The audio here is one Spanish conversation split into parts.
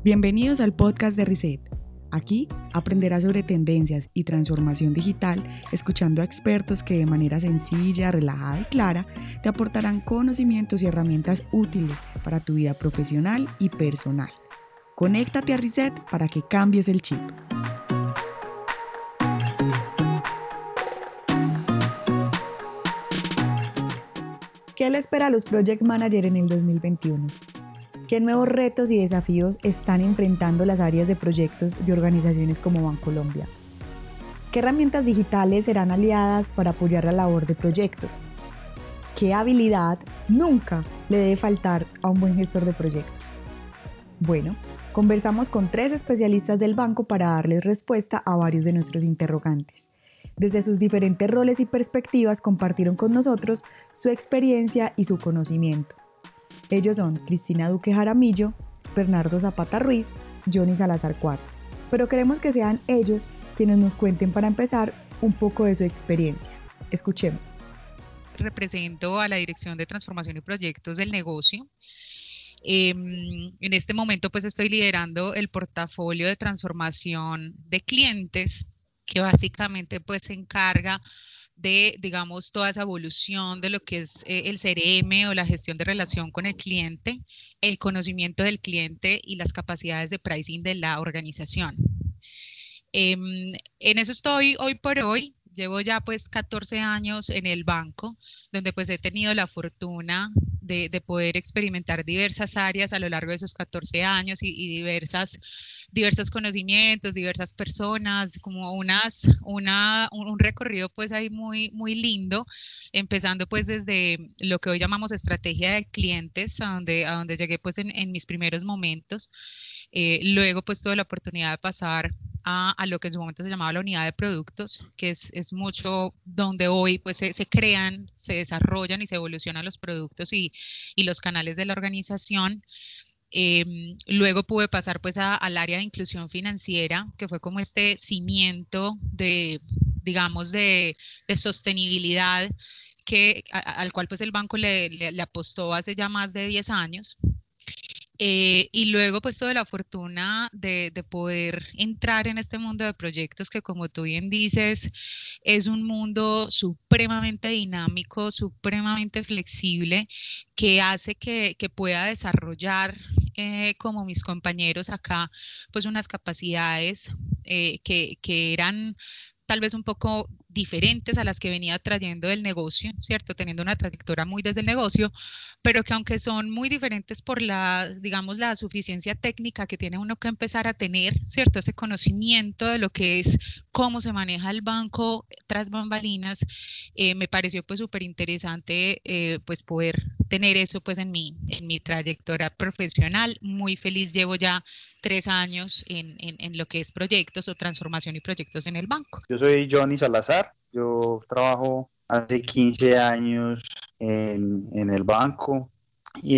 Bienvenidos al podcast de Reset. Aquí aprenderás sobre tendencias y transformación digital, escuchando a expertos que de manera sencilla, relajada y clara te aportarán conocimientos y herramientas útiles para tu vida profesional y personal. Conéctate a Reset para que cambies el chip. ¿Qué le espera a los Project Manager en el 2021? ¿Qué nuevos retos y desafíos están enfrentando las áreas de proyectos de organizaciones como Bancolombia? ¿Qué herramientas digitales serán aliadas para apoyar la labor de proyectos? ¿Qué habilidad nunca le debe faltar a un buen gestor de proyectos? Bueno, conversamos con 3 especialistas del banco para darles respuesta a varios de nuestros interrogantes. Desde sus diferentes roles y perspectivas compartieron con nosotros su experiencia y su conocimiento. Ellos son Cristina Duque Jaramillo, Bernardo Zapata Ruiz, Johnny Salazar Cuartas. Pero queremos que sean ellos quienes nos cuenten para empezar un poco de su experiencia. Escuchemos. Represento a la Dirección de Transformación y Proyectos del negocio. En este momento pues estoy liderando el portafolio de transformación de clientes, que básicamente pues se encarga de, digamos, toda esa evolución de lo que es el CRM o la gestión de relación con el cliente, el conocimiento del cliente y las capacidades de pricing de la organización. En eso estoy hoy por hoy. Llevo ya pues 14 años en el banco, donde pues he tenido la fortuna de poder experimentar diversas áreas a lo largo de esos 14 años y diversos conocimientos, diversas personas, como un recorrido pues ahí muy lindo, empezando pues desde lo que hoy llamamos estrategia de clientes, a donde llegué pues en mis primeros momentos. Luego pues tuve la oportunidad de pasar a lo que en su momento se llamaba la unidad de productos, que es mucho donde hoy pues se crean, se desarrollan y se evolucionan los productos y los canales de la organización. Luego pude pasar pues al área de inclusión financiera, que fue como este cimiento digamos, de sostenibilidad al cual pues el banco le apostó hace ya más de 10 años. Y luego pues tuve la fortuna de poder entrar en este mundo de proyectos que, como tú bien dices, es un mundo supremamente dinámico, supremamente flexible, que hace que pueda desarrollar como mis compañeros acá pues unas capacidades que eran tal vez un poco diferentes a las que venía trayendo del negocio, ¿cierto? Teniendo una trayectoria muy desde el negocio, pero que aunque son muy diferentes por digamos, la suficiencia técnica que tiene uno que empezar a tener, ¿cierto? Ese conocimiento de lo que es cómo se maneja el banco tras bambalinas, me pareció pues súper interesante pues poder tener eso pues en mi trayectoria profesional. Muy feliz, llevo ya 3 años en lo que es proyectos o transformación y proyectos en el banco. Yo soy Johnny Salazar, yo trabajo hace 15 años en el banco y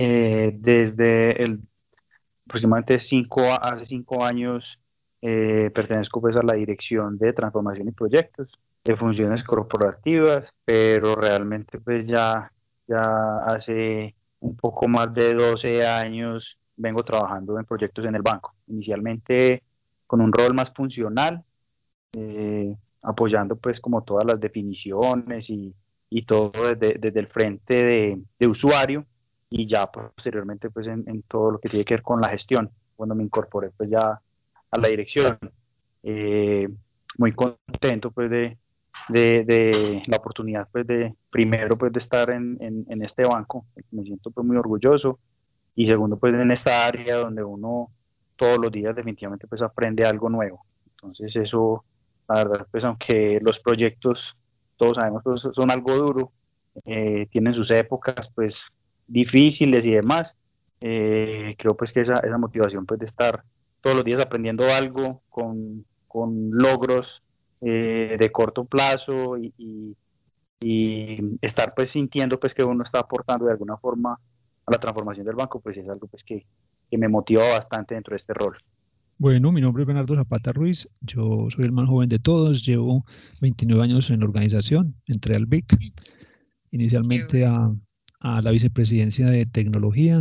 aproximadamente hace 5 años pertenezco pues a la Dirección de Transformación y Proyectos de Funciones Corporativas, pero realmente pues ya hace un poco más de 12 años vengo trabajando en proyectos en el banco, inicialmente con un rol más funcional, apoyando pues como todas las definiciones y todo desde el frente de usuario, y ya posteriormente pues en todo lo que tiene que ver con la gestión, cuando me incorporé pues ya a la dirección. Muy contento pues de la oportunidad pues de primero pues de estar en este banco, me siento pues muy orgulloso, y segundo pues en esta área donde uno todos los días definitivamente pues aprende algo nuevo. Entonces eso, la verdad, pues aunque los proyectos, todos sabemos, pues, son algo duro, tienen sus épocas pues difíciles y demás, creo pues que esa motivación pues de estar todos los días aprendiendo algo con logros de corto plazo y estar pues sintiendo pues que uno está aportando de alguna forma a la transformación del banco, pues es algo pues que me motiva bastante dentro de este rol. Bueno, mi nombre es Bernardo Zapata Ruiz, yo soy el más joven de todos, llevo 29 años en la organización, entré al BIC, inicialmente a la vicepresidencia de tecnología,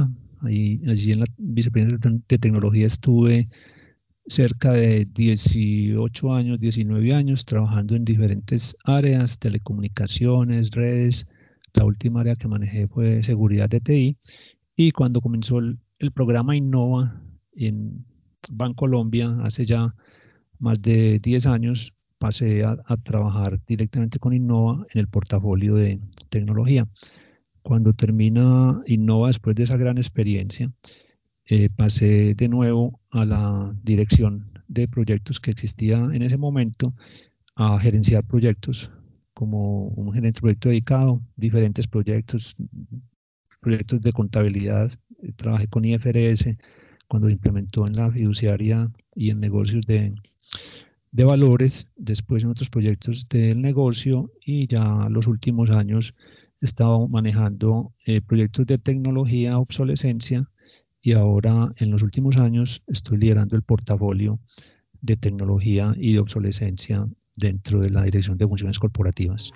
Allí en la vicepresidencia de tecnología estuve cerca de 18 años, 19 años, trabajando en diferentes áreas, telecomunicaciones, redes. La última área que manejé fue seguridad de TI. Y cuando comenzó el programa Innova en Bancolombia, hace ya más de 10 años, pasé a trabajar directamente con Innova en el portafolio de tecnología. Cuando termina Innova, después de esa gran experiencia, pasé de nuevo a la dirección de proyectos que existía en ese momento, a gerenciar proyectos como un gerente de proyecto dedicado, diferentes proyectos de contabilidad. Trabajé con IFRS cuando lo implementó en la fiduciaria y en negocios de valores, después en otros proyectos del negocio, y ya los últimos años he estado manejando proyectos de tecnología, obsolescencia, y ahora en los últimos años estoy liderando el portafolio de tecnología y de obsolescencia dentro de la Dirección de Funciones Corporativas.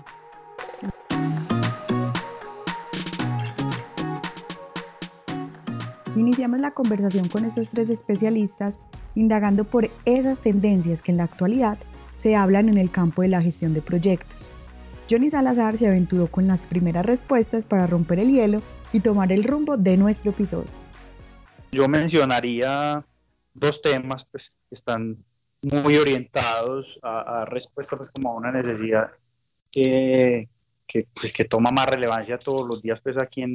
Iniciamos la conversación con estos tres especialistas indagando por esas tendencias que en la actualidad se hablan en el campo de la gestión de proyectos. Johnny Salazar se aventuró con las primeras respuestas para romper el hielo y tomar el rumbo de nuestro episodio. Yo mencionaría dos temas pues, que están muy orientados a respuestas pues, como a una necesidad que toma más relevancia todos los días pues, aquí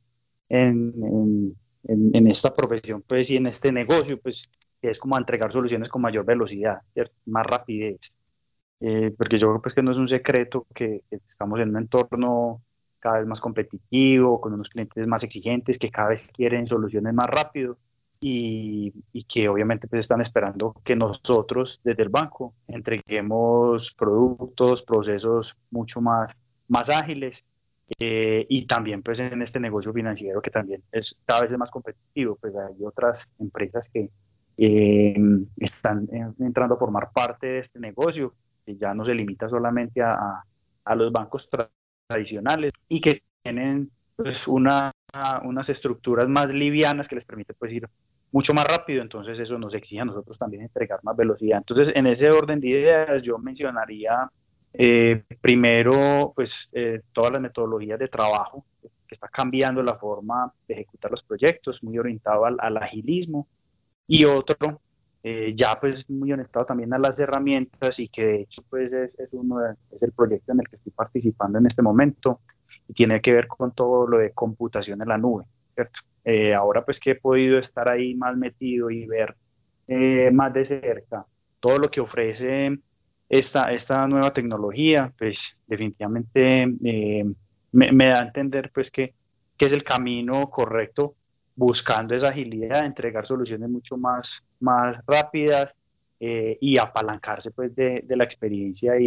en esta profesión pues, y en este negocio, pues, que es como entregar soluciones con mayor velocidad, ¿cierto? Más rapidez. Porque yo creo pues, que no es un secreto que estamos en un entorno cada vez más competitivo, con unos clientes más exigentes que cada vez quieren soluciones más rápido y que obviamente pues, están esperando que nosotros desde el banco entreguemos productos, procesos mucho más ágiles. Y también pues en este negocio financiero que también es cada vez más competitivo, pues hay otras empresas que están entrando a formar parte de este negocio, que ya no se limita solamente a los bancos tradicionales y que tienen pues unas estructuras más livianas que les permite pues ir mucho más rápido. Entonces eso nos exige a nosotros también entregar más velocidad. Entonces en ese orden de ideas yo mencionaría primero, pues todas las metodologías de trabajo, que está cambiando la forma de ejecutar los proyectos, muy orientado al agilismo, y otro, ya pues muy orientado también a las herramientas y que de hecho pues es el proyecto en el que estoy participando en este momento y tiene que ver con todo lo de computación en la nube, ¿cierto? Ahora pues que he podido estar ahí más metido y ver más de cerca todo lo que ofrece esta nueva tecnología, pues definitivamente me da a entender pues que es el camino correcto, buscando esa agilidad, entregar soluciones mucho más rápidas y apalancarse pues de la experiencia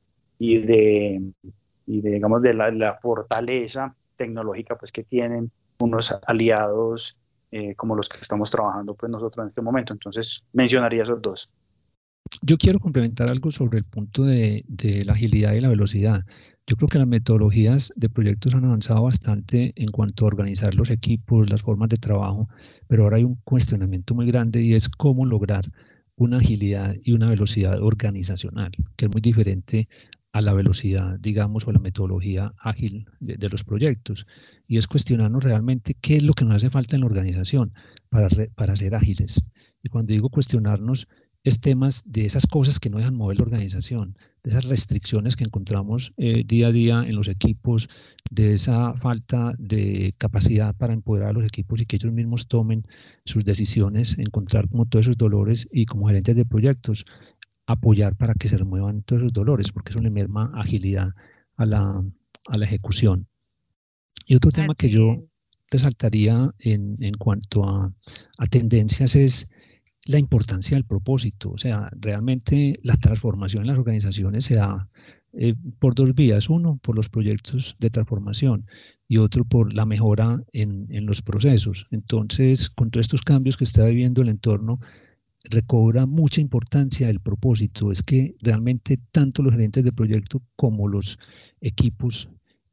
digamos de la fortaleza tecnológica pues que tienen unos aliados como los que estamos trabajando pues nosotros en este momento. Entonces mencionaría esos dos. Yo quiero complementar algo sobre el punto de la agilidad y la velocidad. Yo creo que las metodologías de proyectos han avanzado bastante en cuanto a organizar los equipos, las formas de trabajo, pero ahora hay un cuestionamiento muy grande y es cómo lograr una agilidad y una velocidad organizacional, que es muy diferente a la velocidad, digamos, o la metodología ágil de los proyectos. Y es cuestionarnos realmente qué es lo que nos hace falta en la organización para ser ágiles. Y cuando digo cuestionarnos, es temas de esas cosas que no dejan mover la organización, de esas restricciones que encontramos día a día en los equipos, de esa falta de capacidad para empoderar a los equipos y que ellos mismos tomen sus decisiones, encontrar como todos esos dolores y como gerentes de proyectos, apoyar para que se remuevan todos esos dolores, porque eso le merma agilidad a la ejecución. Y otro tema que yo resaltaría en cuanto a tendencias es la importancia del propósito. O sea, realmente la transformación en las organizaciones se da por dos vías. Uno, por los proyectos de transformación y otro por la mejora en los procesos. Entonces, con todos estos cambios que está viviendo el entorno, recobra mucha importancia el propósito. Es que realmente tanto los gerentes de proyecto como los equipos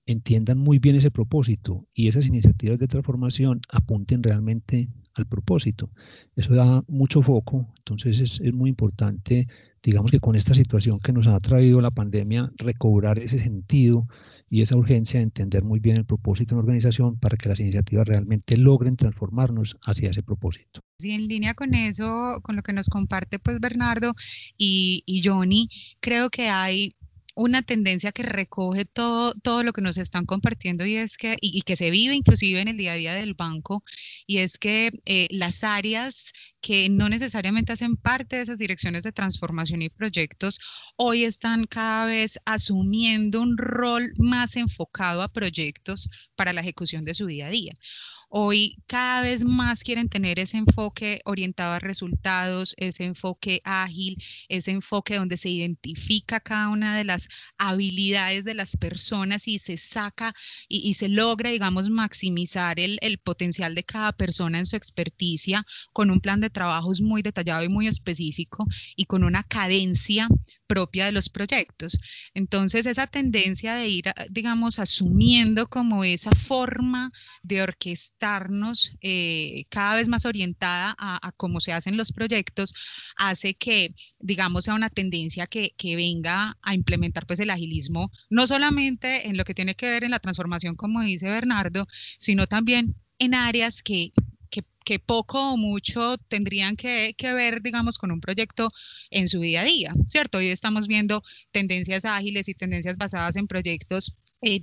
entiendan muy bien ese propósito y esas iniciativas de transformación apunten realmente al propósito. Eso da mucho foco, entonces es muy importante, digamos que con esta situación que nos ha traído la pandemia, recobrar ese sentido y esa urgencia de entender muy bien el propósito de la organización para que las iniciativas realmente logren transformarnos hacia ese propósito. Sí, en línea con eso, con lo que nos comparte pues Bernardo y Johnny, creo que hay una tendencia que recoge todo lo que nos están compartiendo y es que, y que se vive inclusive en el día a día del banco, y es que las áreas que no necesariamente hacen parte de esas direcciones de transformación y proyectos, hoy están cada vez asumiendo un rol más enfocado a proyectos para la ejecución de su día a día. Hoy cada vez más quieren tener ese enfoque orientado a resultados, ese enfoque ágil, ese enfoque donde se identifica cada una de las habilidades de las personas y se saca y se logra, digamos, maximizar el potencial de cada persona en su experticia con un plan de trabajos muy detallado y muy específico y con una cadencia propia de los proyectos. Entonces, esa tendencia de ir, digamos, asumiendo como esa forma de orquestarnos cada vez más orientada a cómo se hacen los proyectos, hace que, digamos, sea una tendencia que venga a implementar pues el agilismo, no solamente en lo que tiene que ver en la transformación, como dice Bernardo, sino también en áreas que poco o mucho tendrían que ver, digamos, con un proyecto en su día a día, ¿cierto? Hoy estamos viendo tendencias ágiles y tendencias basadas en proyectos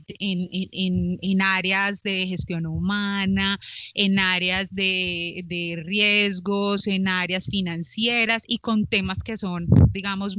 en áreas de gestión humana, en áreas de riesgos, en áreas financieras y con temas que son, digamos,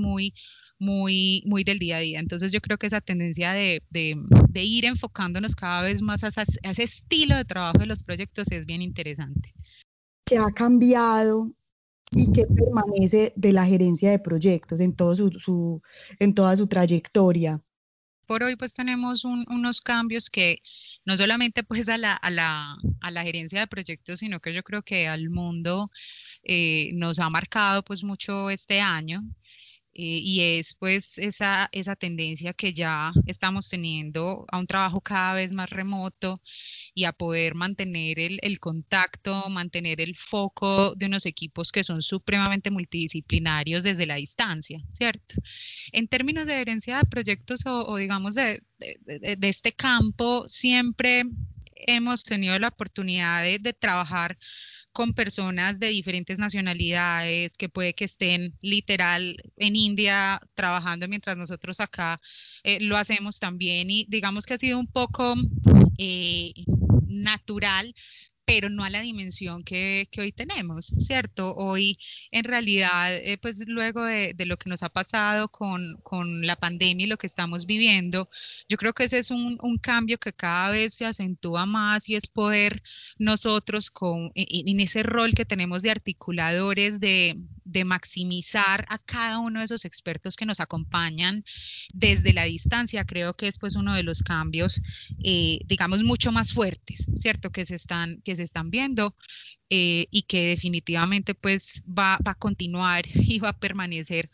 muy del día a día. Entonces yo creo que esa tendencia de ir enfocándonos cada vez más a ese estilo de trabajo de los proyectos es bien interesante. ¿Qué ha cambiado y qué permanece de la gerencia de proyectos en en toda su trayectoria? Por hoy pues tenemos unos cambios que no solamente pues a la gerencia de proyectos, sino que yo creo que al mundo nos ha marcado pues mucho este año. Y es pues esa tendencia que ya estamos teniendo a un trabajo cada vez más remoto y a poder mantener el contacto, mantener el foco de unos equipos que son supremamente multidisciplinarios desde la distancia, ¿cierto? En términos de herencia de proyectos o digamos de este campo, siempre hemos tenido la oportunidad de trabajar con personas de diferentes nacionalidades que puede que estén literal en India trabajando mientras nosotros acá lo hacemos también y digamos que ha sido un poco eh, natural, pero no a la dimensión que hoy tenemos, ¿cierto? Hoy, en realidad, pues luego de lo que nos ha pasado con la pandemia y lo que estamos viviendo, yo creo que ese es un cambio que cada vez se acentúa más y es poder nosotros en ese rol que tenemos de articuladores, de maximizar a cada uno de esos expertos que nos acompañan desde la distancia, creo que es pues uno de los cambios, digamos, mucho más fuertes, ¿cierto? Que se están viendo y que definitivamente pues va a continuar y va a permanecer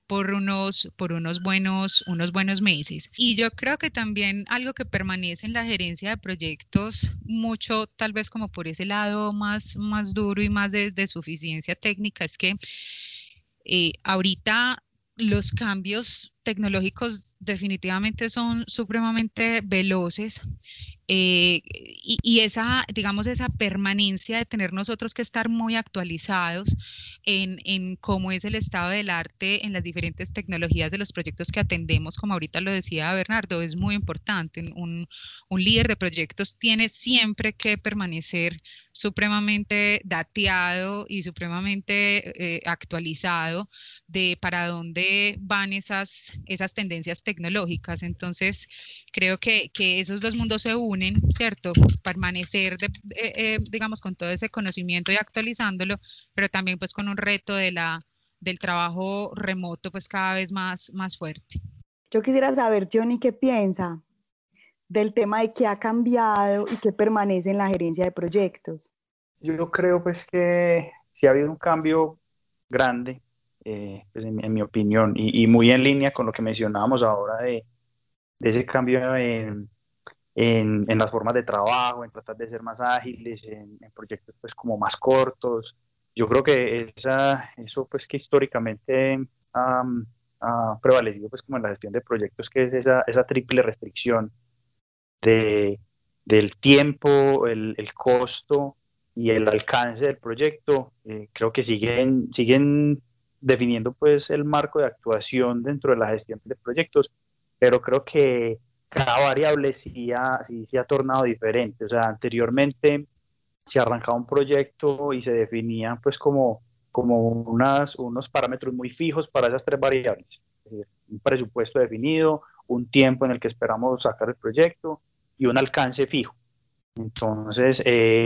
unos buenos meses. Y yo creo que también algo que permanece en la gerencia de proyectos, mucho tal vez como por ese lado más duro y más de suficiencia técnica, es que ahorita los cambios tecnológicos definitivamente son supremamente veloces y esa, digamos, esa permanencia de tener nosotros que estar muy actualizados en cómo es el estado del arte en las diferentes tecnologías de los proyectos que atendemos, como ahorita lo decía Bernardo, es muy importante. Un líder de proyectos tiene siempre que permanecer supremamente dateado y supremamente actualizado de para dónde van esas tendencias tecnológicas. Entonces, creo que esos dos mundos se unen, ¿cierto? Permanecer, digamos, con todo ese conocimiento y actualizándolo, pero también pues con un reto del trabajo remoto pues cada vez más fuerte. Yo quisiera saber, Johnny, ¿qué piensa del tema de qué ha cambiado y qué permanece en la gerencia de proyectos? Yo creo pues que sí ha habido un cambio grande, pues en mi opinión, y muy en línea con lo que mencionábamos ahora de ese cambio en las formas de trabajo, en tratar de ser más ágiles, en proyectos pues como más cortos. Yo creo que eso pues que históricamente ha prevalecido pues como en la gestión de proyectos, que es esa triple restricción de, del tiempo, el costo y el alcance del proyecto. Creo que siguen definiendo pues el marco de actuación dentro de la gestión de proyectos, pero creo que cada variable sí se ha tornado diferente. O sea, anteriormente se arrancaba un proyecto y se definían pues como unos parámetros muy fijos para esas tres variables. Un presupuesto definido, un tiempo en el que esperamos sacar el proyecto y un alcance fijo. Entonces,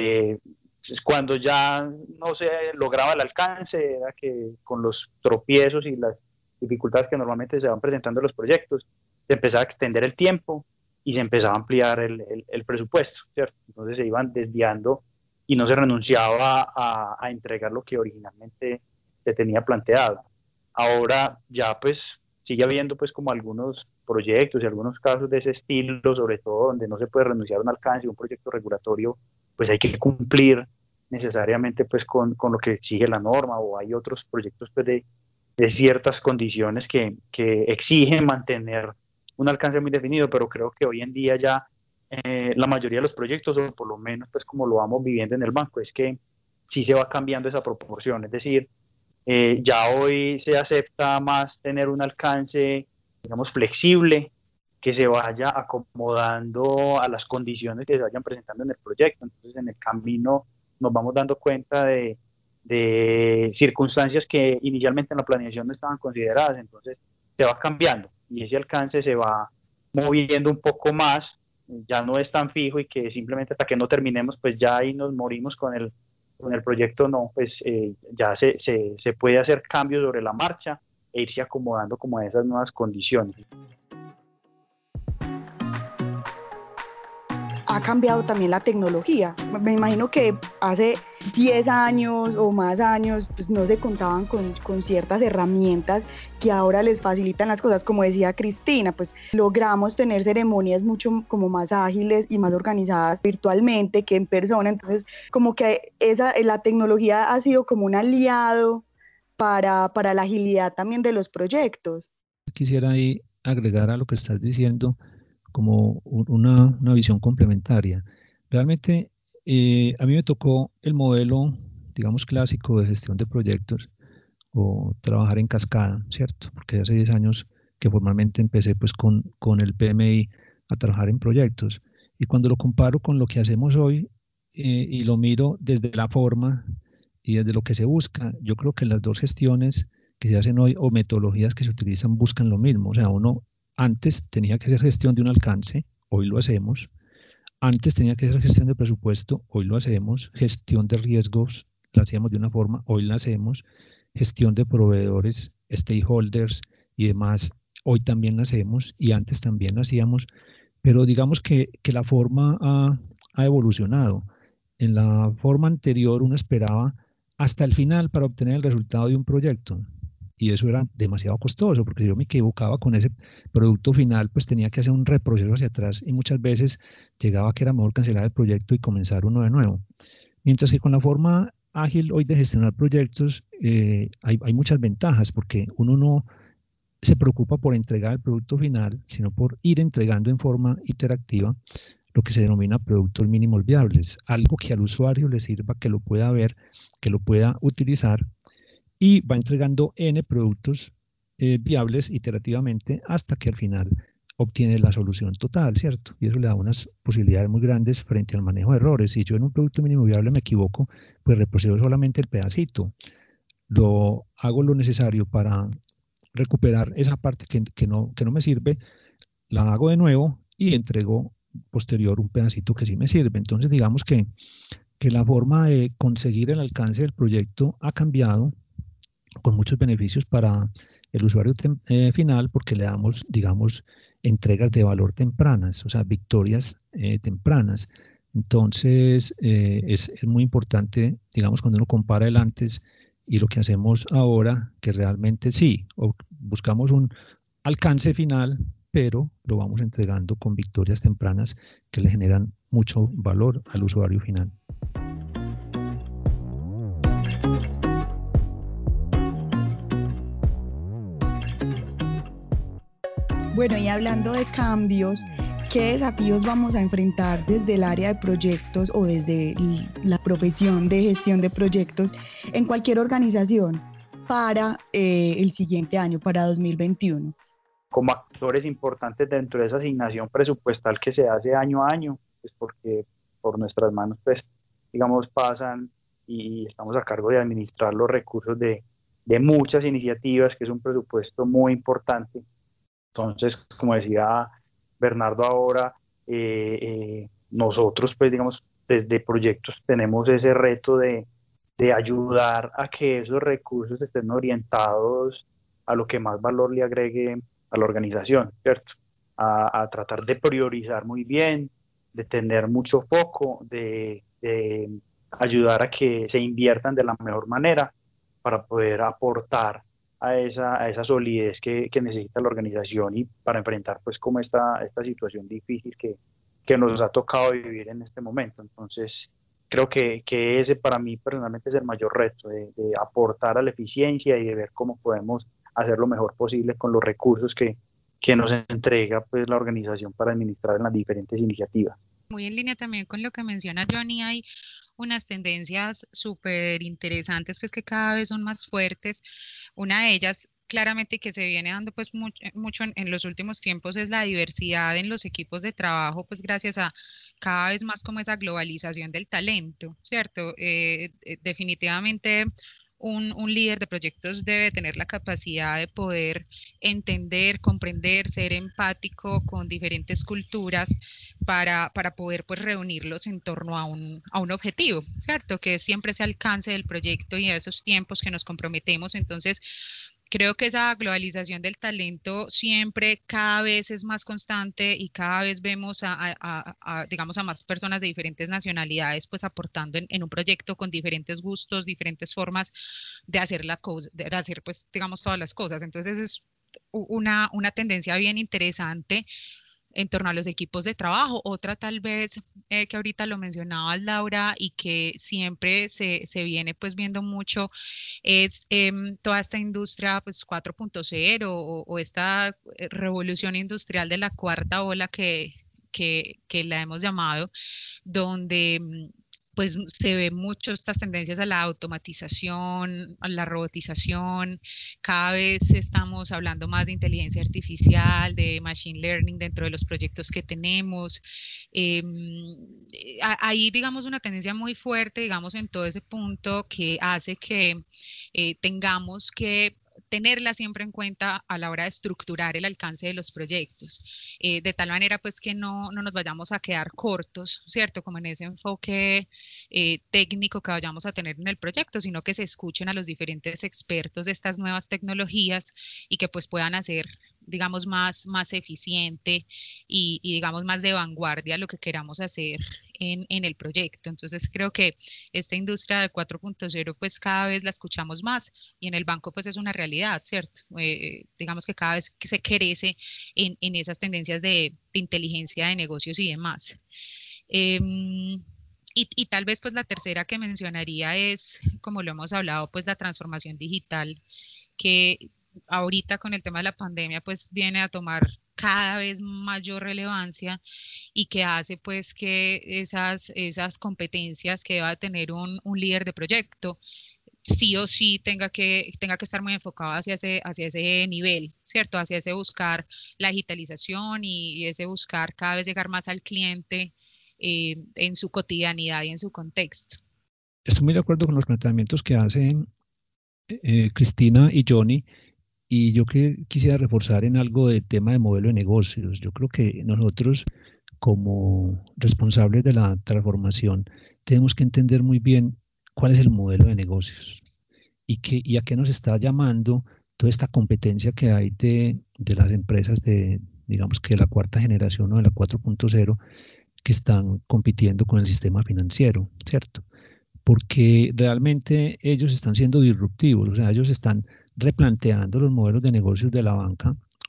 cuando ya no se lograba el alcance, era que con los tropiezos y las dificultades que normalmente se van presentando en los proyectos, se empezaba a extender el tiempo y se empezaba a ampliar el presupuesto, ¿cierto? Entonces se iban desviando y no se renunciaba a entregar lo que originalmente se tenía planteado. Ahora ya pues sigue habiendo pues como algunos proyectos y algunos casos de ese estilo, sobre todo donde no se puede renunciar a un alcance, un proyecto regulatorio, pues hay que cumplir necesariamente pues con lo que exige la norma, o hay otros proyectos pues de ciertas condiciones que exigen mantener un alcance muy definido, pero creo que hoy en día ya la mayoría de los proyectos, o por lo menos pues como lo vamos viviendo en el banco, es que sí se va cambiando esa proporción, es decir, ya hoy se acepta más tener un alcance, digamos, flexible, que se vaya acomodando a las condiciones que se vayan presentando en el proyecto. Entonces, en el camino nos vamos dando cuenta de circunstancias que inicialmente en la planeación no estaban consideradas. Entonces, se va cambiando y ese alcance se va moviendo un poco más, ya no es tan fijo, y que simplemente hasta que no terminemos, pues ya ahí nos morimos con el proyecto. No, pues ya se puede hacer cambios sobre la marcha e irse acomodando como a esas nuevas condiciones. Ha cambiado también la tecnología. Me imagino que hace 10 años o más años pues no se contaban con ciertas herramientas que ahora les facilitan las cosas. Como decía Cristina, pues logramos tener ceremonias mucho como más ágiles y más organizadas virtualmente que en persona. Entonces, como que la tecnología ha sido como un aliado para la agilidad también de los proyectos. Quisiera ahí agregar a lo que estás diciendo como una visión complementaria. Realmente a mí me tocó el modelo, digamos, clásico de gestión de proyectos, o trabajar en cascada, ¿cierto? Porque hace 10 años que formalmente empecé pues con el PMI a trabajar en proyectos. Y cuando lo comparo con lo que hacemos hoy y lo miro desde la forma y desde lo que se busca, yo creo que las dos gestiones que se hacen hoy o metodologías que se utilizan buscan lo mismo. O sea, uno antes tenía que hacer gestión de un alcance, hoy lo hacemos. Antes tenía que hacer gestión de presupuesto, hoy lo hacemos. Gestión de riesgos, la hacíamos de una forma, hoy la hacemos. Gestión de proveedores, stakeholders y demás, hoy también la hacemos y antes también la hacíamos. Pero digamos que la forma ha evolucionado. En la forma anterior uno esperaba hasta el final para obtener el resultado de un proyecto. Y eso era demasiado costoso, porque si yo me equivocaba con ese producto final, pues tenía que hacer un reproceso hacia atrás y muchas veces llegaba que era mejor cancelar el proyecto y comenzar uno de nuevo. Mientras que con la forma ágil hoy de gestionar proyectos hay muchas ventajas, porque uno no se preocupa por entregar el producto final, sino por ir entregando en forma iterativa lo que se denomina productos mínimos viables, algo que al usuario le sirva, que lo pueda ver, que lo pueda utilizar, y va entregando N productos viables iterativamente hasta que al final obtiene la solución total, ¿cierto? Y eso le da unas posibilidades muy grandes frente al manejo de errores. Si yo en un producto mínimo viable me equivoco, pues reproceso solamente el pedacito, hago lo necesario para recuperar esa parte que no me sirve, la hago de nuevo y entrego posterior un pedacito que sí me sirve. Entonces digamos que la forma de conseguir el alcance del proyecto ha cambiado, con muchos beneficios para el usuario final, porque le damos, digamos, entregas de valor tempranas, o sea, victorias tempranas. Entonces, es muy importante, digamos, cuando uno compara el antes y lo que hacemos ahora, que realmente sí, buscamos un alcance final, pero lo vamos entregando con victorias tempranas que le generan mucho valor al usuario final. Bueno, y hablando de cambios, ¿qué desafíos vamos a enfrentar desde el área de proyectos o desde la profesión de gestión de proyectos en cualquier organización para el siguiente año, para 2021? Como actores importantes dentro de esa asignación presupuestal que se hace año a año, pues porque por nuestras manos, pues, digamos, pasan y estamos a cargo de administrar los recursos de muchas iniciativas, que es un presupuesto muy importante. Entonces, como decía Bernardo ahora, nosotros, pues, digamos, desde proyectos tenemos ese reto de ayudar a que esos recursos estén orientados a lo que más valor le agregue a la organización, ¿cierto? A tratar de priorizar muy bien, de tener mucho foco, de ayudar a que se inviertan de la mejor manera para poder aportar a esa solidez que necesita la organización y para enfrentar pues como esta situación difícil que nos ha tocado vivir en este momento. Entonces, creo que ese para mí personalmente es el mayor reto, de aportar a la eficiencia y de ver cómo podemos hacer lo mejor posible con los recursos que nos entrega pues la organización para administrar en las diferentes iniciativas. Muy en línea también con lo que menciona Johnny, hay unas tendencias súper interesantes pues que cada vez son más fuertes. Una de ellas claramente que se viene dando pues mucho en los últimos tiempos es la diversidad en los equipos de trabajo, pues gracias a cada vez más como esa globalización del talento, ¿cierto? Definitivamente un líder de proyectos debe tener la capacidad de poder entender, comprender, ser empático con diferentes culturas para poder pues reunirlos en torno a un objetivo, ¿cierto? Que siempre se alcance del proyecto y a esos tiempos que nos comprometemos. Entonces, creo que esa globalización del talento siempre cada vez es más constante y cada vez vemos digamos, a más personas de diferentes nacionalidades pues aportando en un proyecto con diferentes gustos, diferentes formas de hacer de hacer pues digamos todas las cosas. Entonces es una tendencia bien interesante en torno a los equipos de trabajo. Otra tal vez que ahorita lo mencionabas, Laura, y que siempre se viene pues viendo mucho es toda esta industria pues 4.0 o esta revolución industrial de la cuarta ola que la hemos llamado, donde pues se ve mucho estas tendencias a la automatización, a la robotización. Cada vez estamos hablando más de inteligencia artificial, de machine learning dentro de los proyectos que tenemos. Hay, digamos, una tendencia muy fuerte, digamos, en todo ese punto que hace que tengamos que tenerla siempre en cuenta a la hora de estructurar el alcance de los proyectos, de tal manera pues que no nos vayamos a quedar cortos, ¿cierto? Como en ese enfoque técnico que vayamos a tener en el proyecto, sino que se escuchen a los diferentes expertos de estas nuevas tecnologías y que pues puedan hacer, digamos, más eficiente y digamos más de vanguardia lo que queramos hacer en el proyecto. Entonces creo que esta industria del 4.0 pues cada vez la escuchamos más y en el banco pues es una realidad, ¿cierto? Digamos que cada vez que se crece en esas tendencias de inteligencia de negocios y demás. Y tal vez pues la tercera que mencionaría es, como lo hemos hablado, pues la transformación digital, que ahorita con el tema de la pandemia pues viene a tomar cada vez mayor relevancia y que hace pues que esas competencias que va a tener un líder de proyecto sí o sí tenga que estar muy enfocado hacia ese nivel, ¿cierto? Hacia ese buscar la digitalización y ese buscar cada vez llegar más al cliente en su cotidianidad y en su contexto. Estoy muy de acuerdo con los planteamientos que hacen Cristina y Johnny, y yo quisiera reforzar en algo del tema de modelo de negocios. Yo creo que nosotros, como responsables de la transformación, tenemos que entender muy bien cuál es el modelo de negocios y a qué nos está llamando toda esta competencia que hay de las empresas digamos que de la cuarta generación o de la 4.0 que están compitiendo con el sistema financiero, ¿cierto? Porque realmente ellos están siendo disruptivos, o sea, ellos están replanteando los modelos de negocios de la banca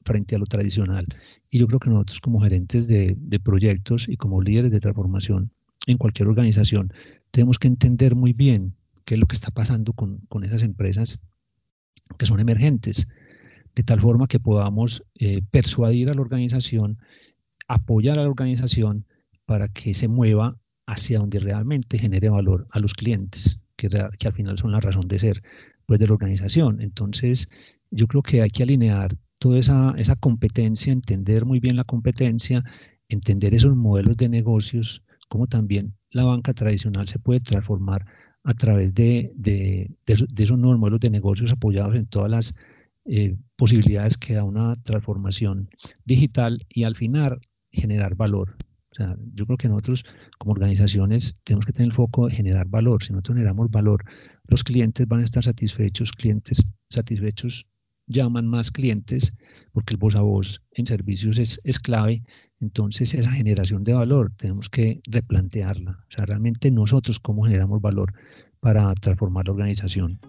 frente a lo tradicional. Y yo creo que nosotros como gerentes de proyectos y como líderes de transformación en cualquier organización, tenemos que entender muy bien qué es lo que está pasando con esas empresas que son emergentes, de tal forma que podamos persuadir a la organización, apoyar a la organización para que se mueva hacia donde realmente genere valor a los clientes, que al final son la razón de ser pues, de la organización. Entonces, yo creo que hay que alinear toda esa competencia, entender muy bien la competencia, entender esos modelos de negocios, como también la banca tradicional se puede transformar a través de esos nuevos modelos de negocios apoyados en todas las posibilidades que da una transformación digital y al final generar valor. O sea, yo creo que nosotros como organizaciones tenemos que tener el foco de generar valor. Si nosotros generamos valor, los clientes van a estar satisfechos, clientes satisfechos llaman más clientes porque el voz a voz en servicios es clave. Entonces esa generación de valor tenemos que replantearla. O sea, realmente nosotros cómo generamos valor para transformar la organización.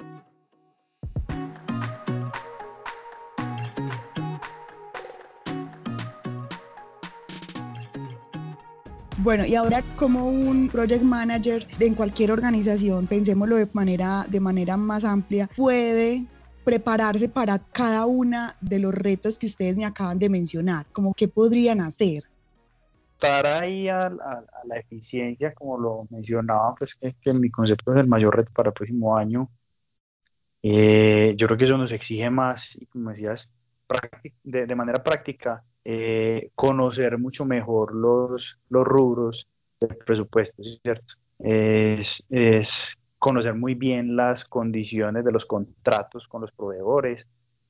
Bueno, y ahora como un project manager en cualquier organización, pensémoslo de manera más amplia, puede prepararse para cada uno de los retos que ustedes me acaban de mencionar, como qué podrían hacer. Estar ahí a la eficiencia, como lo mencionaba, pues que mi concepto es el mayor reto para el próximo año. Yo creo que eso nos exige más, y como decías, de manera práctica, conocer mucho mejor los rubros del presupuesto, ¿cierto? Es conocer muy bien las condiciones de los contratos con los proveedores,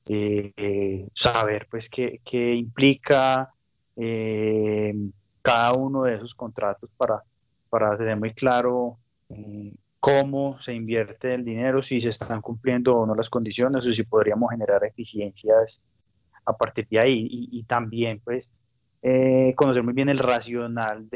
saber pues qué implica cada uno de esos contratos para tener muy claro cómo se invierte el dinero, si se están cumpliendo o no las condiciones, o si podríamos generar eficiencias a partir de ahí. Y también, pues, conocer muy bien el racional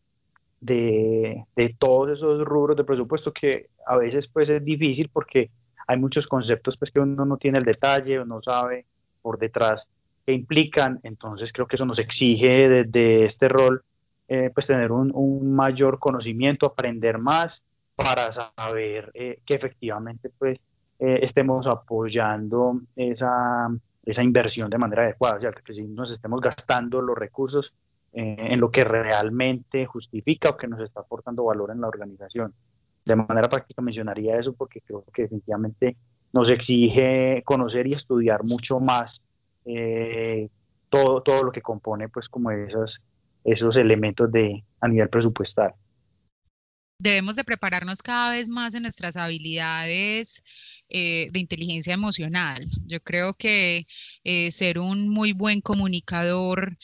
de todos esos rubros de presupuesto, que a veces, pues, es difícil porque hay muchos conceptos, pues, que uno no tiene el detalle o no sabe por detrás qué implican. Entonces, creo que eso nos exige desde este rol, pues, tener un mayor conocimiento, aprender más para saber que efectivamente, pues, estemos apoyando esa inversión de manera adecuada, ¿cierto? Que si nos estemos gastando los recursos en lo que realmente justifica o que nos está aportando valor en la organización. De manera práctica mencionaría eso porque creo que definitivamente nos exige conocer y estudiar mucho más todo lo que compone, pues, como esos elementos a nivel presupuestal. Debemos de prepararnos cada vez más en nuestras habilidades de inteligencia emocional. Yo creo que ser un muy buen comunicador,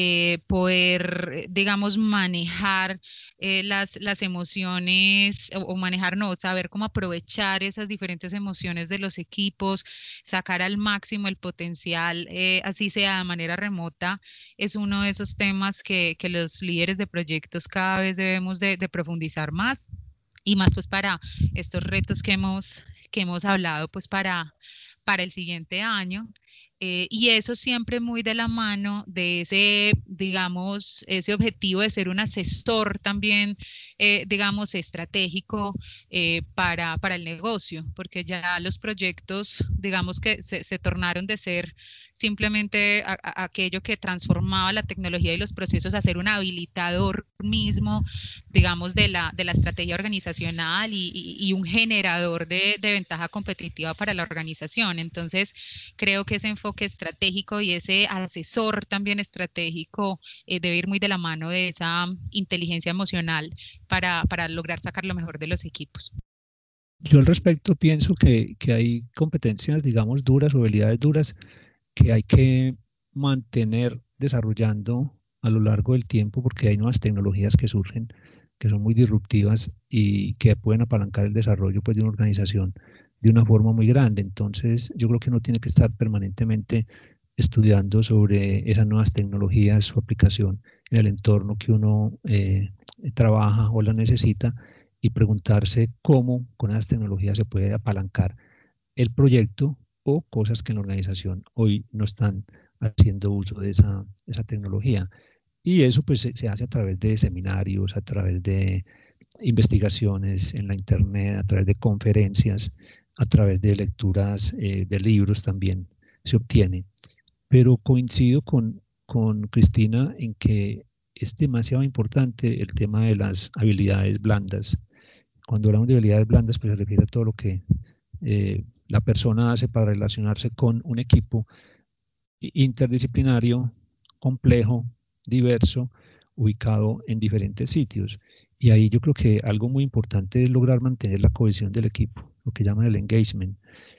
poder, digamos, manejar las emociones o manejar, no, saber cómo aprovechar esas diferentes emociones de los equipos, sacar al máximo el potencial, así sea de manera remota, es uno de esos temas que los líderes de proyectos cada vez debemos de profundizar más y más pues para estos retos que hemos hablado pues para el siguiente año. Y eso siempre muy de la mano de ese, digamos, ese objetivo de ser un asesor también, digamos, estratégico para el negocio, porque ya los proyectos, digamos que se tornaron de ser simplemente aquello que transformaba la tecnología y los procesos a ser un habilitador mismo, digamos, de la estrategia organizacional y un generador de ventaja competitiva para la organización. Entonces, creo que ese enfoque estratégico y ese asesor también estratégico debe ir muy de la mano de esa inteligencia emocional para lograr sacar lo mejor de los equipos. Yo al respecto pienso que hay competencias, digamos, duras o habilidades duras que hay que mantener desarrollando a lo largo del tiempo porque hay nuevas tecnologías que surgen, que son muy disruptivas y que pueden apalancar el desarrollo pues, de una organización de una forma muy grande. Entonces, yo creo que uno tiene que estar permanentemente estudiando sobre esas nuevas tecnologías, su aplicación en el entorno que uno trabaja o la necesita y preguntarse cómo con esas tecnologías se puede apalancar el proyecto o cosas que en la organización hoy no están haciendo uso de esa tecnología. Y eso pues se hace a través de seminarios, a través de investigaciones en la internet, a través de conferencias, a través de lecturas de libros también se obtiene. Pero coincido con Cristina en que es demasiado importante el tema de las habilidades blandas. Cuando hablamos de habilidades blandas, pues se refiere a todo lo que la persona hace para relacionarse con un equipo interdisciplinario, complejo, diverso, ubicado en diferentes sitios. Y ahí yo creo que algo muy importante es lograr mantener la cohesión del equipo, lo que llaman el engagement,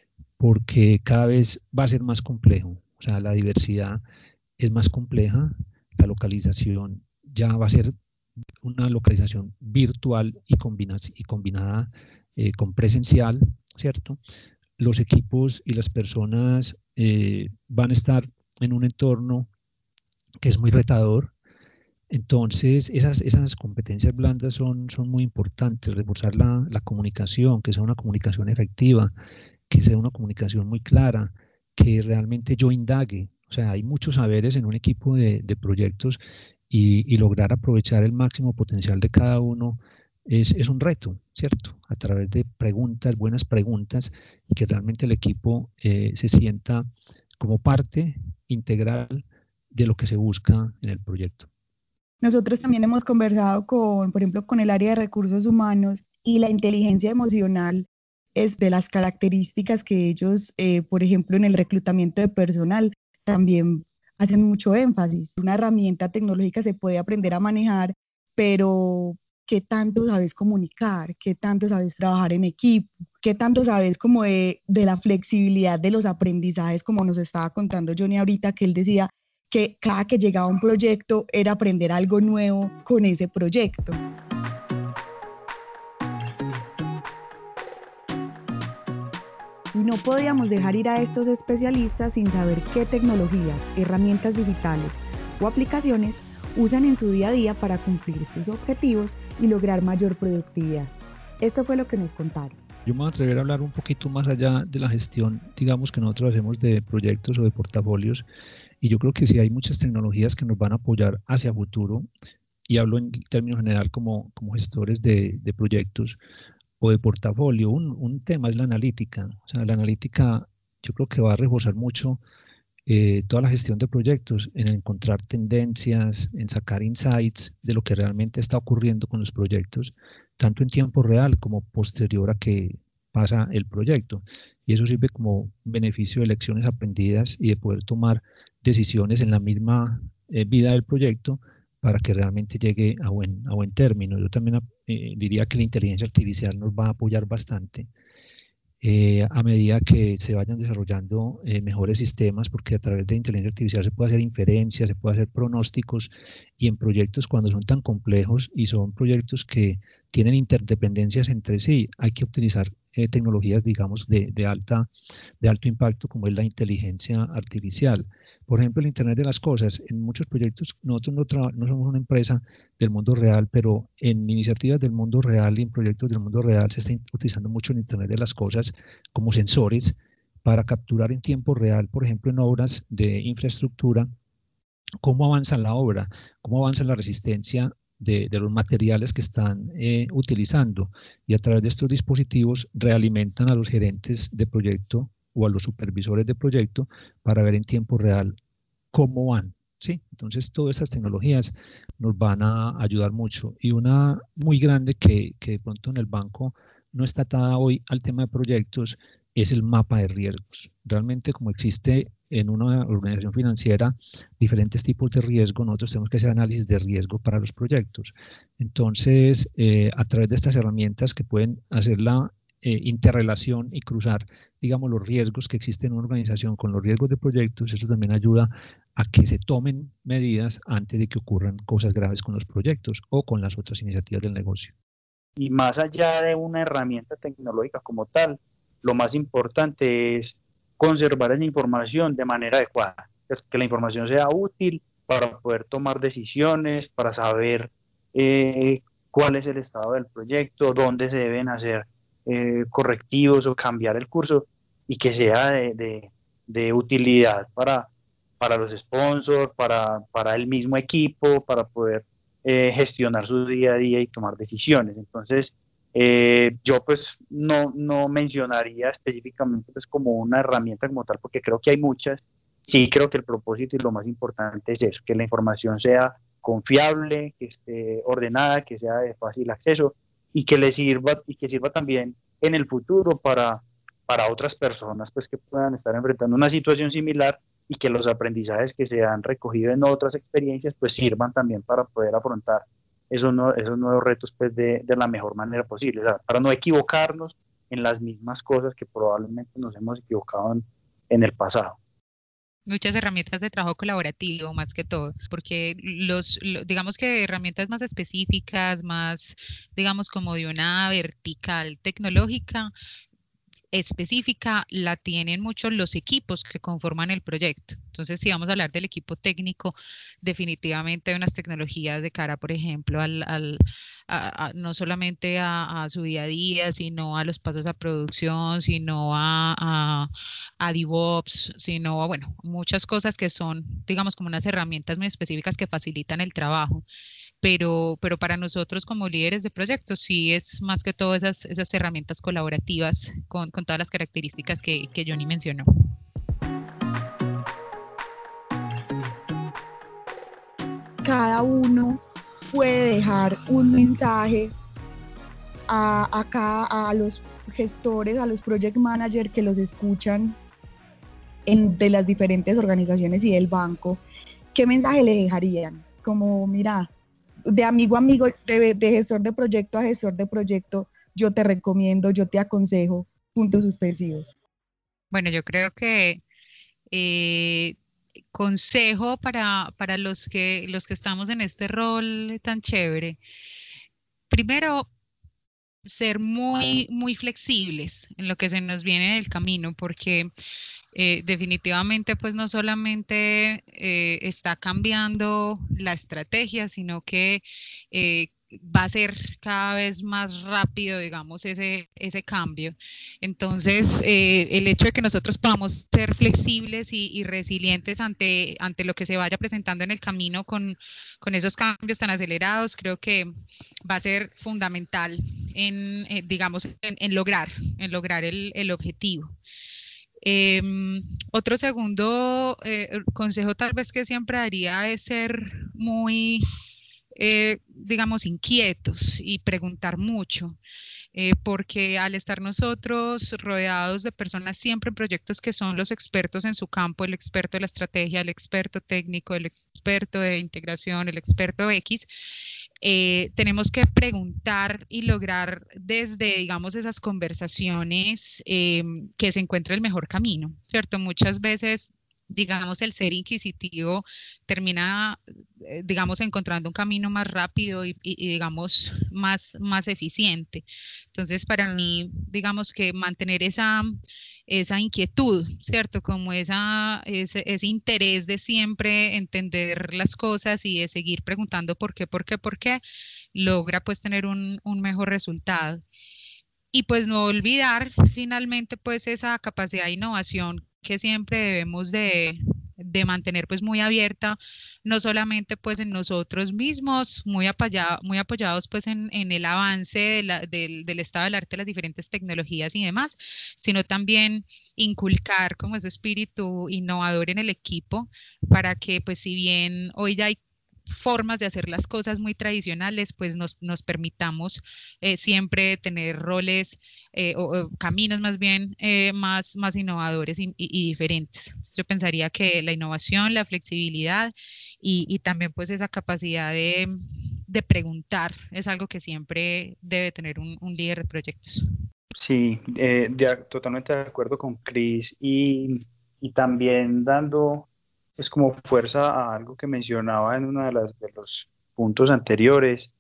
porque cada vez va a ser más complejo. O sea, la diversidad es más compleja, la localización ya va a ser una localización virtual y combinada con presencial, ¿cierto? Los equipos y las personas van a estar en un entorno que es muy retador. Entonces, esas competencias blandas son muy importantes, reforzar la comunicación, que sea una comunicación efectiva, que sea una comunicación muy clara, que realmente yo indague. O sea, hay muchos saberes en un equipo de proyectos y lograr aprovechar el máximo potencial de cada uno es un reto, ¿cierto? A través de preguntas, buenas preguntas, y que realmente el equipo se sienta como parte integral de lo que se busca en el proyecto. Nosotros también hemos conversado por ejemplo, con el área de recursos humanos, y la inteligencia emocional es de las características que ellos, por ejemplo, en el reclutamiento de personal, también hacen mucho énfasis. Una herramienta tecnológica se puede aprender a manejar, pero ¿qué tanto sabes comunicar? ¿Qué tanto sabes trabajar en equipo? ¿Qué tanto sabes como de la flexibilidad de los aprendizajes, como nos estaba contando Johnny ahorita, que él decía que cada que llegaba un proyecto era aprender algo nuevo con ese proyecto? Y no podíamos dejar ir a estos especialistas sin saber qué tecnologías, herramientas digitales o aplicaciones usan en su día a día para cumplir sus objetivos y lograr mayor productividad. Esto fue lo que nos contaron. Yo me voy a atrever a hablar un poquito más allá de la gestión, digamos, que nosotros hacemos de proyectos o de portafolios, y yo creo que sí hay muchas tecnologías que nos van a apoyar hacia futuro, y hablo en términos general como gestores de proyectos o de portafolio. Un tema es la analítica. O sea, la analítica yo creo que va a reforzar mucho toda la gestión de proyectos, en encontrar tendencias, en sacar insights de lo que realmente está ocurriendo con los proyectos, tanto en tiempo real como posterior a que pasa el proyecto. Y eso sirve como beneficio de lecciones aprendidas y de poder tomar decisiones en la misma vida del proyecto para que realmente llegue a buen término. Yo también diría que la inteligencia artificial nos va a apoyar bastante a medida que se vayan desarrollando mejores sistemas, porque a través de inteligencia artificial se puede hacer inferencias, se puede hacer pronósticos, y en proyectos cuando son tan complejos y son proyectos que tienen interdependencias entre sí, hay que utilizar tecnologías, digamos, de alto impacto, como es la inteligencia artificial. Por ejemplo, el Internet de las Cosas. En muchos proyectos, nosotros no somos una empresa del mundo real, pero en iniciativas del mundo real y en proyectos del mundo real se está utilizando mucho el Internet de las Cosas como sensores para capturar en tiempo real, por ejemplo, en obras de infraestructura, cómo avanza la obra, cómo avanza la resistencia de los materiales que están utilizando, y a través de estos dispositivos realimentan a los gerentes de proyecto o a los supervisores de proyecto para ver en tiempo real cómo van. ¿Sí? Entonces, todas estas tecnologías nos van a ayudar mucho. Y una muy grande que de pronto en el banco no está atada hoy al tema de proyectos es el mapa de riesgos. Realmente, como existe en una organización financiera diferentes tipos de riesgo, nosotros tenemos que hacer análisis de riesgo para los proyectos. Entonces, a través de estas herramientas que pueden hacer la interrelación y cruzar, digamos, los riesgos que existen en una organización con los riesgos de proyectos, eso también ayuda a que se tomen medidas antes de que ocurran cosas graves con los proyectos o con las otras iniciativas del negocio. Y más allá de una herramienta tecnológica como tal, lo más importante es conservar esa información de manera adecuada, que la información sea útil para poder tomar decisiones, para saber cuál es el estado del proyecto, dónde se deben hacer correctivos o cambiar el curso, y que sea de utilidad para para los sponsors, para el mismo equipo, para poder gestionar su día a día y tomar decisiones. Entonces, yo pues no mencionaría específicamente pues como una herramienta como tal, porque creo que hay muchas. Sí, creo que el propósito y lo más importante es eso, que la información sea confiable, que esté ordenada, que sea de fácil acceso y que le sirva y que sirva también en el futuro para otras personas pues que puedan estar enfrentando una situación similar y que los aprendizajes que se han recogido en otras experiencias pues sirvan también para poder afrontar esos nuevos retos pues de la mejor manera posible, o sea, para no equivocarnos en las mismas cosas que probablemente nos hemos equivocado en el pasado. Muchas herramientas de trabajo colaborativo más que todo, porque digamos que herramientas más específicas, más, digamos, como de una vertical tecnológica, específica la tienen muchos los equipos que conforman el proyecto. Entonces, si vamos a hablar del equipo técnico, definitivamente hay unas tecnologías de cara, por ejemplo, no solamente a su día a día, sino a los pasos a producción, sino a DevOps, sino a, bueno, muchas cosas que son, digamos, como unas herramientas muy específicas que facilitan el trabajo. Pero para nosotros como líderes de proyectos sí es más que todo esas herramientas colaborativas con todas las características que Johnny mencionó. Cada uno puede dejar un mensaje a los gestores, a los project managers que los escuchan de las diferentes organizaciones y del banco. ¿Qué mensaje le dejarían? Como, mira, de amigo a amigo, de gestor de proyecto a gestor de proyecto, yo te recomiendo, yo te aconsejo, puntos suspensivos. Bueno, yo creo que consejo para los que estamos en este rol tan chévere. Primero, ser muy flexibles en lo que se nos viene en el camino, porque definitivamente pues no solamente está cambiando la estrategia, sino que va a ser cada vez más rápido, digamos, ese cambio. Entonces, el hecho de que nosotros podamos ser flexibles y resilientes ante lo que se vaya presentando en el camino con esos cambios tan acelerados, creo que va a ser fundamental digamos, en lograr el objetivo. Otro segundo consejo tal vez que siempre daría es ser muy, digamos, inquietos y preguntar mucho, porque al estar nosotros rodeados de personas siempre en proyectos que son los expertos en su campo, el experto de la estrategia, el experto técnico, el experto de integración, el experto X, tenemos que preguntar y lograr desde, digamos, esas conversaciones que se encuentre el mejor camino, ¿cierto? Muchas veces, digamos, el ser inquisitivo termina, digamos, encontrando un camino más rápido y digamos, más eficiente. Entonces, para mí, digamos que mantener esa inquietud, ¿cierto? Como ese interés de siempre entender las cosas y de seguir preguntando por qué, logra pues tener un mejor resultado. Y pues no olvidar finalmente pues esa capacidad de innovación que siempre debemos de mantener pues muy abierta, no solamente pues en nosotros mismos, muy apoyados pues en el avance del estado del arte de las diferentes tecnologías y demás, sino también inculcar como ese espíritu innovador en el equipo para que pues si bien hoy ya hay formas de hacer las cosas muy tradicionales, pues nos permitamos siempre tener roles o caminos más bien más innovadores y diferentes. Yo pensaría que la innovación, la flexibilidad y también pues esa capacidad de preguntar es algo que siempre debe tener un líder de proyectos. Sí, totalmente de acuerdo con Chris y también dando pues como fuerza a algo que mencionaba en uno de los puntos anteriores.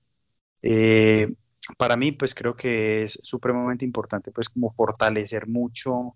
Para mí pues creo que es supremamente importante pues como fortalecer mucho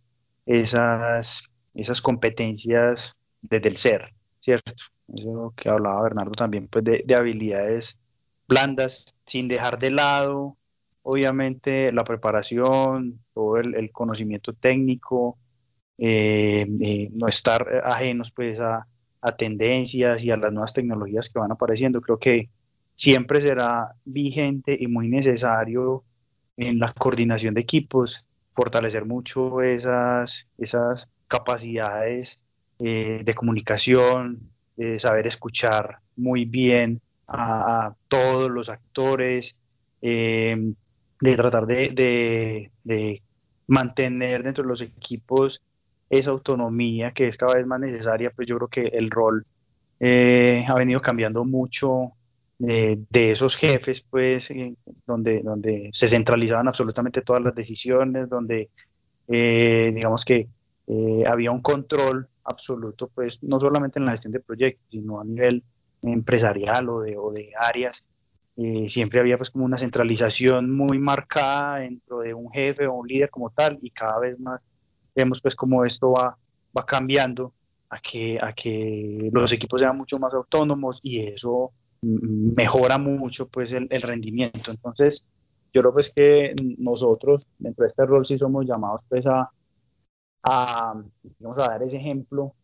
esas competencias desde el ser, ¿cierto? Eso que hablaba Bernardo también pues de habilidades blandas sin dejar de lado obviamente la preparación, todo el conocimiento técnico, no estar ajenos pues tendencias y a las nuevas tecnologías que van apareciendo. Creo que siempre será vigente y muy necesario en la coordinación de equipos fortalecer mucho esas capacidades de comunicación, de saber escuchar muy bien a todos los actores, de tratar de mantener dentro de los equipos esa autonomía que es cada vez más necesaria. Pues yo creo que el rol ha venido cambiando mucho de esos jefes, pues, donde se centralizaban absolutamente todas las decisiones, donde digamos que había un control absoluto, pues, no solamente en la gestión de proyectos, sino a nivel empresarial o de áreas. Siempre había pues como una centralización muy marcada dentro de un jefe o un líder como tal, y cada vez más vemos pues como esto va cambiando a que los equipos sean mucho más autónomos, y eso mejora mucho pues el rendimiento. Entonces yo creo pues que nosotros dentro de este rol sí somos llamados pues digamos, a dar ese ejemplo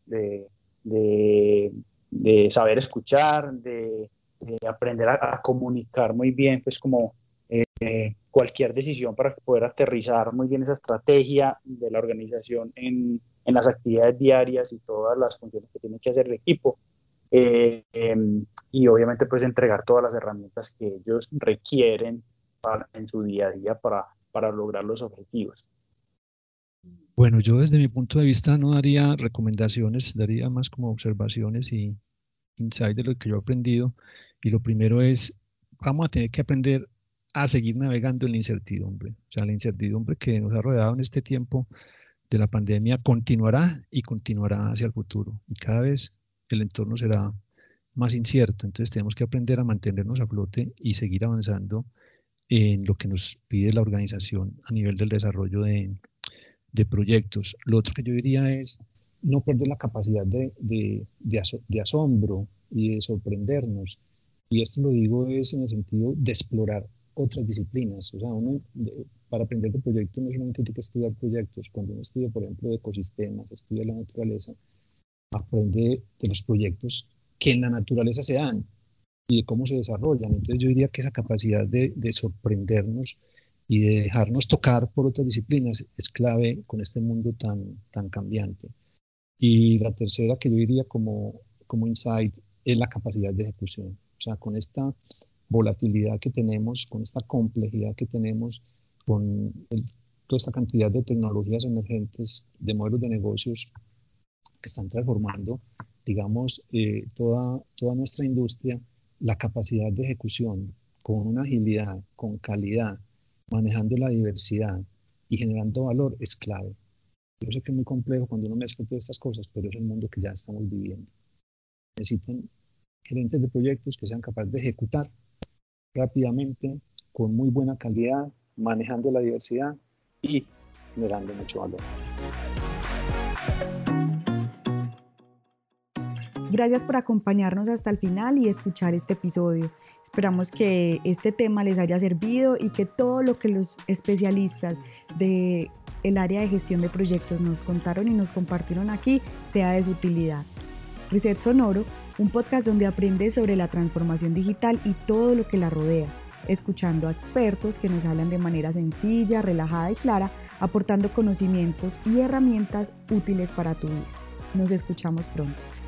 de saber escuchar, de aprender a comunicar muy bien pues como cualquier decisión para poder aterrizar muy bien esa estrategia de la organización en las actividades diarias y todas las funciones que tiene que hacer el equipo. Y obviamente pues entregar todas las herramientas que ellos requieren en su día a día para lograr los objetivos. Bueno, yo desde mi punto de vista no daría recomendaciones, daría más como observaciones y insight de lo que yo he aprendido. Y lo primero es, vamos a tener que aprender a seguir navegando en la incertidumbre. O sea, la incertidumbre que nos ha rodeado en este tiempo de la pandemia continuará y continuará hacia el futuro. Y cada vez el entorno será más incierto. Entonces tenemos que aprender a mantenernos a flote y seguir avanzando en lo que nos pide la organización a nivel del desarrollo de proyectos. Lo otro que yo diría es no perder la capacidad de asombro y de sorprendernos. Y esto lo digo es en el sentido de explorar otras disciplinas. O sea, uno para aprender de proyectos no solamente tiene que estudiar proyectos. Cuando uno estudia, por ejemplo, de ecosistemas, estudia la naturaleza, aprende de los proyectos que en la naturaleza se dan y de cómo se desarrollan. Entonces yo diría que esa capacidad de sorprendernos y de dejarnos tocar por otras disciplinas es clave con este mundo tan cambiante. Y la tercera que yo diría como insight es la capacidad de ejecución. O sea, con esta volatilidad que tenemos, con esta complejidad que tenemos, con toda esta cantidad de tecnologías emergentes, de modelos de negocios que están transformando, digamos, toda nuestra industria, la capacidad de ejecución con una agilidad, con calidad, manejando la diversidad y generando valor es clave. Yo sé que es muy complejo cuando uno mezcla todas estas cosas, pero es el mundo que ya estamos viviendo. Necesitan gerentes de proyectos que sean capaces de ejecutar rápidamente, con muy buena calidad, manejando la diversidad y generando mucho valor. Gracias por acompañarnos hasta el final y escuchar este episodio. Esperamos que este tema les haya servido y que todo lo que los especialistas del área de gestión de proyectos nos contaron y nos compartieron aquí sea de su utilidad. Reset Sonoro, un podcast donde aprendes sobre la transformación digital y todo lo que la rodea, escuchando a expertos que nos hablan de manera sencilla, relajada y clara, aportando conocimientos y herramientas útiles para tu vida. Nos escuchamos pronto.